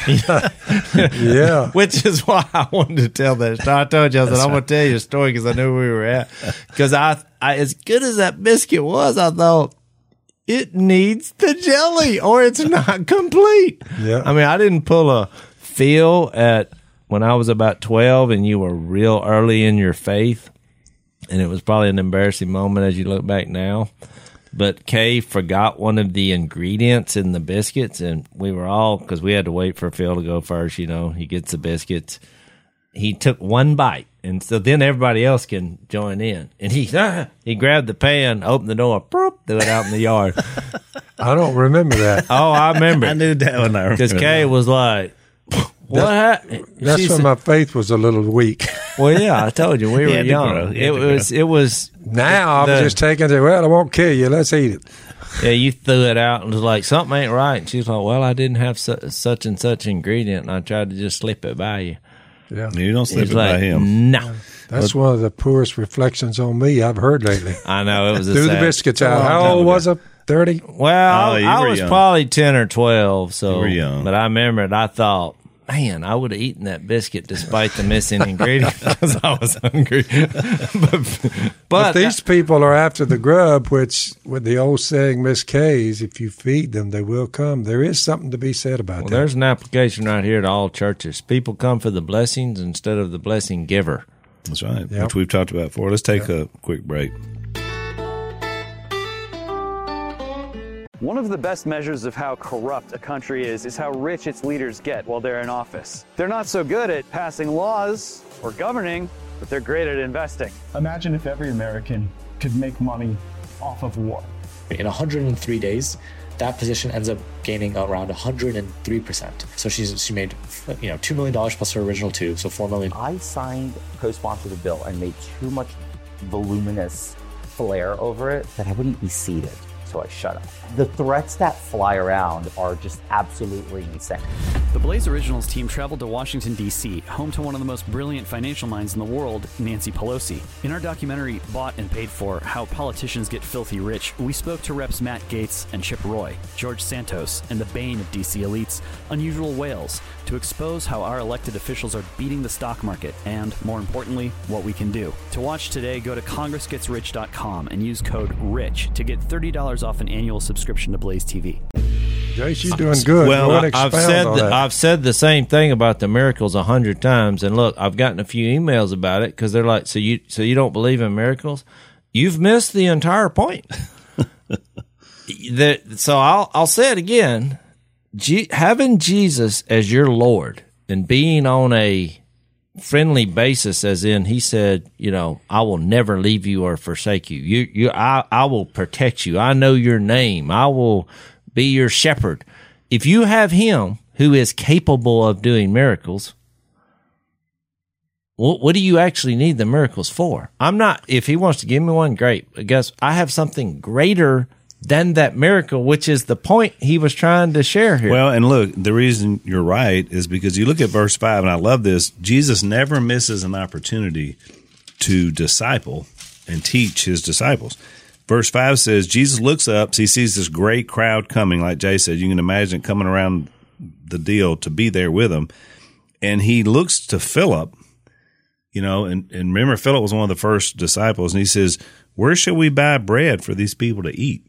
Yeah. Which is why I wanted to tell that story. I told you, I said, I'm going to tell you a story because I knew where we were at. Because I, I, as good as that biscuit was, I thought, it needs the jelly or it's not complete. Yeah. I mean, I didn't pull a feel at when I was about twelve and you were real early in your faith. And it was probably an embarrassing moment as you look back now. But Kay forgot one of the ingredients in the biscuits, and we were all, because we had to wait for Phil to go first, you know, he gets the biscuits. He took one bite, and so then everybody else can join in. And he ah, he grabbed the pan, opened the door, boop, threw it out in the yard. I don't remember that. Oh, I remember. I knew that one. I Because remember Kay that. was like, what happened? That's She when said- my faith was a little weak. Well, yeah, I told you, we He were had to young. grow. He had It to grow. was, it was, Now I'm The- just taking it. Well, I won't kill you. Let's eat it. yeah, you threw it out and was like, something ain't right. And she was like, well, I didn't have su- such and such ingredient, and I tried to just slip it by you. Yeah. You don't slip He's it by like, him. no. That's one of the poorest reflections on me I've heard lately. I know, it was a Threw the sad- biscuits a out. long How time old ago. was I? thirty? Well, Oh, you I were was young. probably ten or twelve. So, You were young. But I remember it. I thought, man, I would have eaten that biscuit despite the missing ingredient because I was hungry. but, But these people are after the grub, which, with the old saying, Miss K's, if you feed them, they will come. There is something to be said about well, that. there's an application right here to all churches. People come for the blessings instead of the blessing giver. That's right, Yep. which we've talked about before. Let's take a quick break. One of the best measures of how corrupt a country is is how rich its leaders get while they're in office. They're not so good at passing laws or governing, but they're great at investing. Imagine if every American could make money off of war. In one hundred three days, that position ends up gaining around one hundred three percent. So she's she made, you know, two million dollars plus her original two, so four million dollars. I signed, co-sponsored a bill and made too much voluminous flair over it that I wouldn't be seated. So I shut up. The threats that fly around are just absolutely insane. The Blaze Originals team traveled to Washington, D C, home to one of the most brilliant financial minds in the world, Nancy Pelosi. In our documentary, Bought and Paid For, How Politicians Get Filthy Rich, we spoke to Reps Matt Gaetz and Chip Roy, George Santos, and the bane of D C elites, Unusual Whales, to expose how our elected officials are beating the stock market and, more importantly, what we can do. To watch today, go to congress gets rich dot com and use code RICH to get thirty dollars off an annual subscription to Blaze T V. Jace, you're doing good. Well, Go ahead and I've expound said on the, that. I've said the same thing about the miracles a hundred times, and look, I've gotten a few emails about it because they're like, "So you, so you don't believe in miracles? You've missed the entire point." the, so I'll I'll say it again: G, having Jesus as your Lord and being on a friendly basis, as in He said, you know, I will never leave you or forsake you. You, you, I, I will protect you. I know your name. I will be your shepherd. If you have Him who is capable of doing miracles, what, what do you actually need the miracles for? I'm not, if He wants to give me one, great. I guess I have something greater than that miracle, which is the point He was trying to share here. Well, and look, the reason you're right is because you look at verse five, and I love this. Jesus never misses an opportunity to disciple and teach His disciples. Verse five says, Jesus looks up, so He sees this great crowd coming, like Jay said. You can imagine coming around the deal to be there with Him. And He looks to Philip, you know, and, and remember, Philip was one of the first disciples, and He says, where shall we buy bread for these people to eat?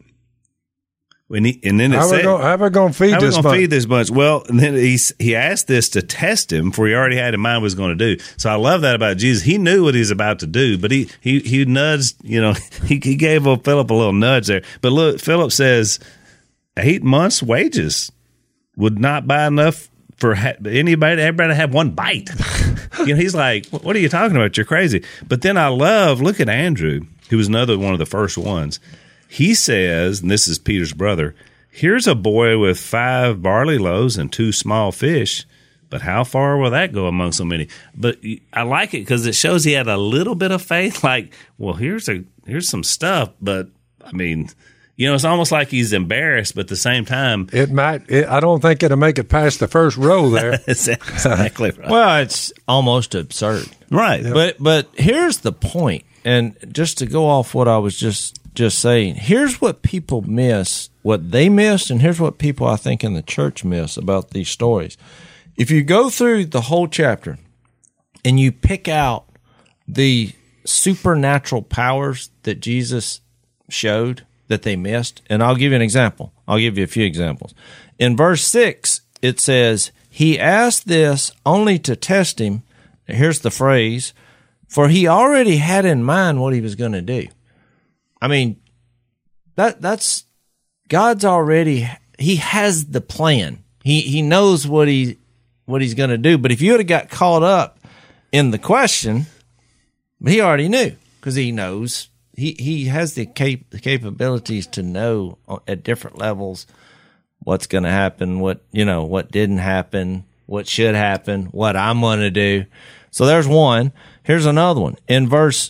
And, he, and then it How said, we gonna, how we going to feed how this we gonna bunch? feed this bunch? Well, and then he he asked this to test him, for he already had in mind what he was going to do. So I love that about Jesus. He knew what he was about to do, but he he he nudged. You know, he he gave Philip a little nudge there. But look, Philip says, eight months' wages would not buy enough for ha- anybody. Everybody to have one bite. You know, he's like, what are you talking about? You're crazy. But then I love, look at Andrew, who was another one of the first ones. He says, and this is Peter's brother, here's a boy with five barley loaves and two small fish, but how far will that go among so many? But I like it because it shows he had a little bit of faith. Like, well, here's a here's some stuff, but I mean, you know, it's almost like he's embarrassed, but at the same time, It might. It, I don't think it'll make it past the first row there. it's exactly right. well, it's almost absurd. Right. But but here's the point, and just to go off what I was just just saying, here's what people miss, what they missed, and here's what people I think in the church miss about these stories. If you go through the whole chapter and you pick out the supernatural powers that Jesus showed that they missed, and I'll give you an example. I'll give you a few examples. In verse six, it says, he asked this only to test him. Here's the phrase, for he already had in mind what he was going to do. I mean, that that's God's already, he has the plan. He he knows what he what he's going to do. But if you would have got caught up in the question, he already knew, because he knows. He he has the, cap- the capabilities to know at different levels what's going to happen, what, you know, what didn't happen, what should happen, what I'm going to do. So there's one. Here's another one. In verse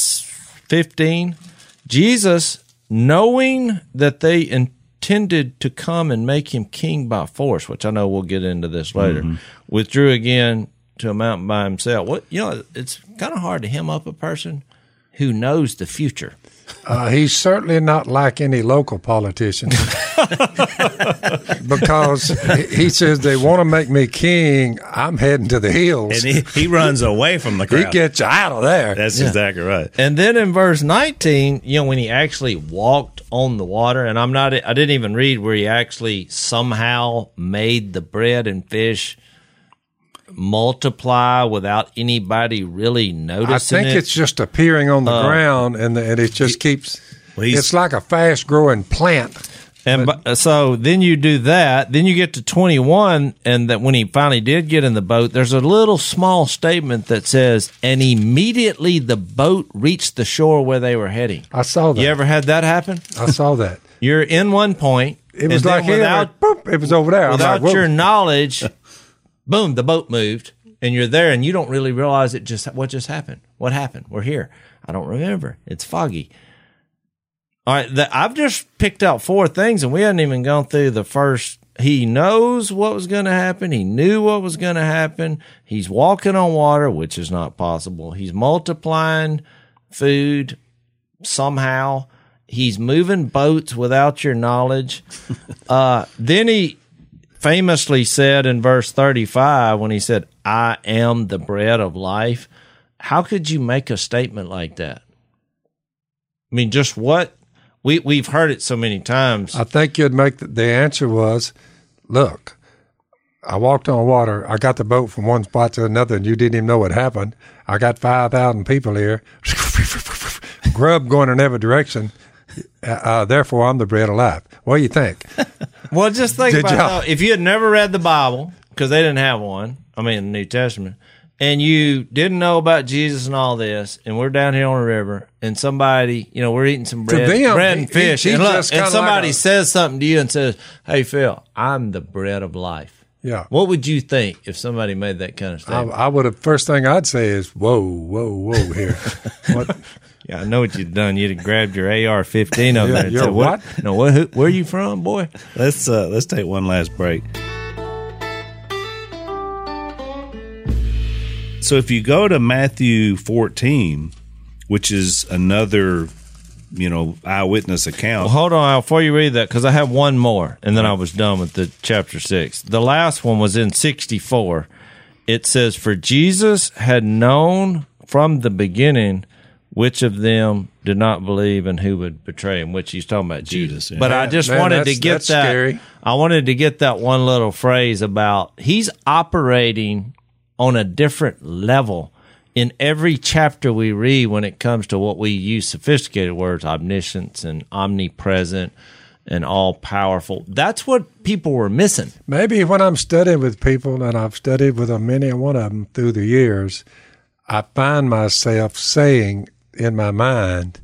fifteen, Jesus, knowing that they intended to come and make him king by force, which I know we'll get into this later, mm-hmm. withdrew again to a mountain by himself. What you know, it's kind of hard to hem up a person who knows the future. Uh, he's certainly not like any local politician because he says they want to make me king. I'm heading to the hills. And he, he runs away from the crowd. He gets you out of there. That's yeah. exactly right. And then in verse nineteen, you know, when he actually walked on the water, and I'm not, I didn't even read where he actually somehow made the bread and fish multiply without anybody really noticing. I think it. it's just appearing on the uh, ground, and the, and it just keeps. Well, it's like a fast growing plant. And but, so then you do that. Then you get to twenty-one, and that when he finally did get in the boat, there's a little small statement that says, "And immediately the boat reached the shore where they were heading." I saw that. You ever had that happen? I saw that. You're in one point. It was like here, without, boop, it was over there. Without like, your knowledge. Boom, the boat moved, and you're there, and you don't really realize it just what just happened. What happened? We're here. I don't remember. It's foggy. All right, the, I've just picked out four things, and we hadn't even gone through the first. He knows what was going to happen. He knew what was going to happen. He's walking on water, which is not possible. He's multiplying food somehow. He's moving boats without your knowledge. Uh, then he famously said in verse thirty-five when he said, "I am the bread of life." How could you make a statement like that? I mean, just what? We, we've heard it so many times. I think you'd make the, the answer was, look, I walked on water. I got the boat from one spot to another, and you didn't even know what happened. I got five thousand people here. Grub going in every direction. Uh, therefore, I'm the bread of life. What do you think? Well, just think Did about y'all? how, if you had never read the Bible, because they didn't have one, I mean, the New Testament, and you didn't know about Jesus and all this, and we're down here on the river, and somebody, you know, we're eating some bread, them, bread and he- fish, he- he's and, look, just and kinda somebody like a- says something to you and says, "Hey, Phil, I'm the bread of life." Yeah. What would you think if somebody made that kind of I, statement? I would have, first thing I'd say is, whoa, whoa, whoa here. What? Yeah, I know what you'd done. You'd have grabbed your A R fifteen over there and Your said, what? No, what, who, where are you from, boy? Let's uh, let's take one last break. So if you go to Matthew fourteen, which is another, you know, eyewitness account. Well, hold on before you read that, because I have one more, and then I was done with the chapter six. The last one was in sixty-four. It says, "For Jesus had known from the beginning which of them did not believe and who would betray him," which he's talking about Jesus. Judas, yeah. But I Man, just man, wanted to that's- get that's that. scary. I wanted to get that one little phrase about he's operating on a different level in every chapter we read when it comes to what we use sophisticated words, omniscience and omnipresent and all powerful. That's what people were missing. Maybe when I'm studying with people, and I've studied with a many and one of them through the years, I find myself saying in my mind,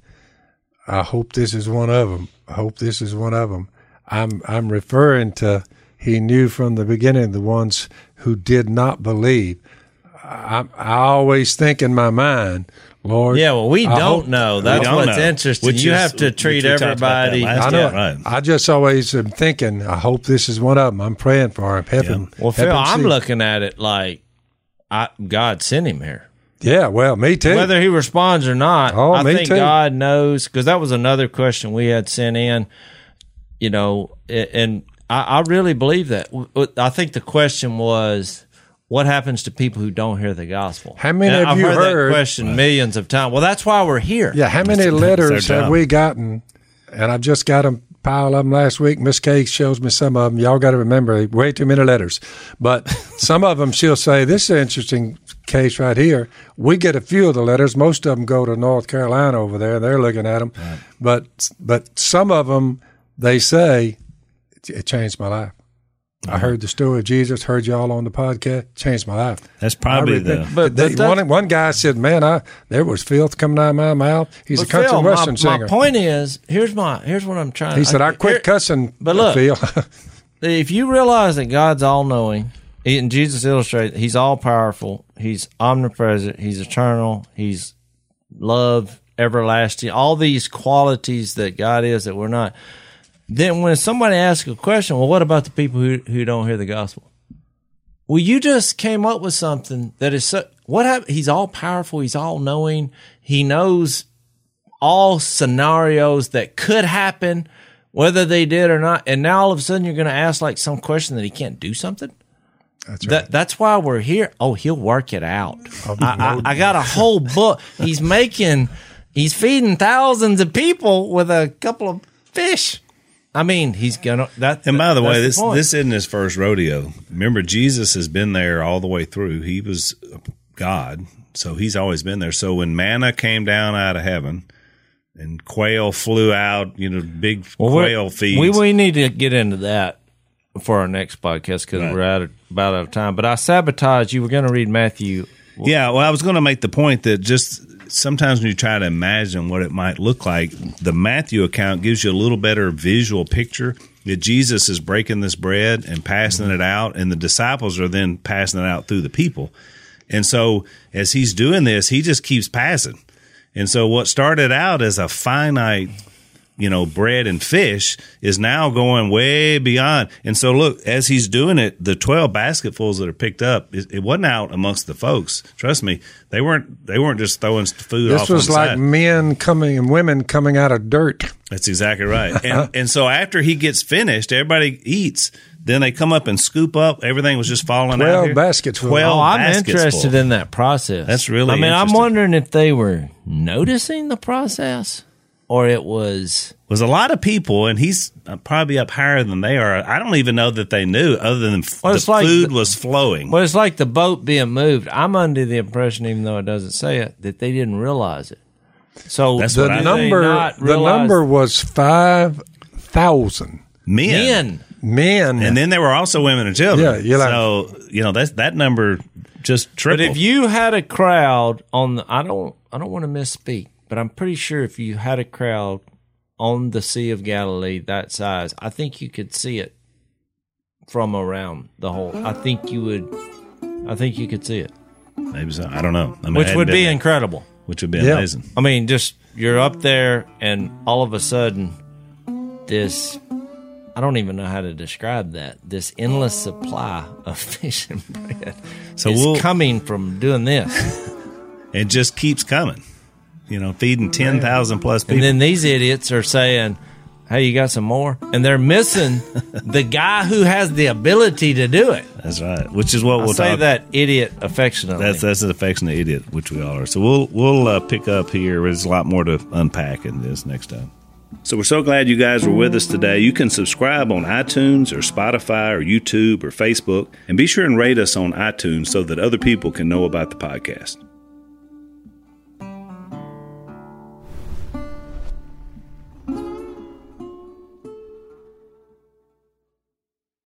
I hope this is one of them. I hope this is one of them. I'm I'm referring to he knew from the beginning the ones who did not believe. I, I always think in my mind, Lord. Yeah, well, we I don't hope- know. That's don't what's know. interesting. Which you is- have to which treat we talked about that everybody. last I know. Yeah, right. I just always am thinking, I hope this is one of them. I'm praying for him. Help him. Well, help Phil, him I'm see. looking at it like I, God sent him here. Yeah, well, me too. Whether he responds or not, Oh, I me think too. God knows, because that was another question we had sent in, you know, and I, I really believe that. I think the question was, what happens to people who don't hear the gospel? How many And of I've you heard, heard- that question millions of times. Well, that's why we're here. Yeah, how many That's letters their have job. we gotten? And I've just got a pile of them last week. Miss Kay shows me some of them. Y'all got to remember, way too many letters. But some of them she'll say, this is an interesting case right here. We get a few of the letters. Most of them go to North Carolina over there. They're looking at them. Right. But but some of them, they say, it, it changed my life. I heard the story of Jesus, heard y'all on the podcast, changed my life. That's probably I the. repent. But- They- but that- one, one guy said, man, I there was filth coming out of my mouth. He's But a country Phil, western my, singer. my point is, here's my here's what I'm trying. He said, I quit here- cussing, But look, Phil. if you realize that God's all knowing, and Jesus illustrates, he's all powerful, he's omnipresent, he's eternal, he's love, everlasting, all these qualities that God is that we're not. Then when somebody asks a question, well, what about the people who, who don't hear the gospel? Well, you just came up with something that is so. What happened? He's all powerful. He's all knowing. He knows all scenarios that could happen, whether they did or not. And now all of a sudden you're going to ask like some question that he can't do something. That's right. That, that's why we're here. Oh, he'll work it out. I, I, I got a whole book. He's making, he's feeding thousands of people with a couple of fish. I mean, he's gonna. That, and by the way, the this point. this isn't his first rodeo. Remember, Jesus has been there all the way through. He was God, so he's always been there. So when manna came down out of heaven, and quail flew out, you know, big well, quail feeds. We we need to get into that for our next podcast because Right. we're out of, about out of time. But I sabotaged. You were going to read Matthew. Yeah, well, I was going to make the point that just sometimes when you try to imagine what it might look like, the Matthew account gives you a little better visual picture that Jesus is breaking this bread and passing mm-hmm. it out, and the disciples are then passing it out through the people. And so as he's doing this, he just keeps passing. And so what started out as a finite, you know, bread and fish is now going way beyond. And so look, as he's doing it, the twelve basketfuls that are picked up, it, it wasn't out amongst the folks. Trust me, they weren't. They weren't just throwing food. This off was on the like side. men coming and women coming out of dirt. That's exactly right. And and so after he gets finished, everybody eats. Then they come up and scoop up. Everything was just falling out. Twelve here. baskets full. Twelve Oh, I'm baskets interested full. in that process. That's really I mean, I'm interesting. wondering if they were noticing the process or it was. was a lot of people, and he's probably up higher than they are. I don't even know that they knew, other than f- Well, the it's like food the- was flowing. Well, it's like the boat being moved. I'm under the impression, even though it doesn't say it, that they didn't realize it. So That's The what I did think. they number, not the realize- number was five thousand Men. men. men. And then there were also women and children. Yeah, you're like- so, you know, that's, that number just tripled. But if you had a crowd on the, I don't, I don't want to misspeak, but I'm pretty sure if you had a crowd on the Sea of Galilee that size, I think you could see it from around the whole. I think you would. I think you could see it, Maybe so. I don't know. I mean, I which hadn't would been be there, incredible. Which would be Yeah. amazing. I mean, just you're up there, and all of a sudden, this. I don't even know how to describe that. This endless supply of fish and bread So is we'll- coming from doing this. It just keeps coming. You know, feeding ten thousand plus people. And then these idiots are saying, hey, you got some more? And they're missing the guy who has the ability to do it. That's right. Which is what I we'll say talk that idiot affectionately. That's that's an affectionate idiot, which we all are. So we'll we'll uh, pick up here. There's a lot more to unpack in this next time. So we're so glad you guys were with us today. You can subscribe on iTunes or Spotify or YouTube or Facebook, and be sure and rate us on iTunes so that other people can know about the podcast.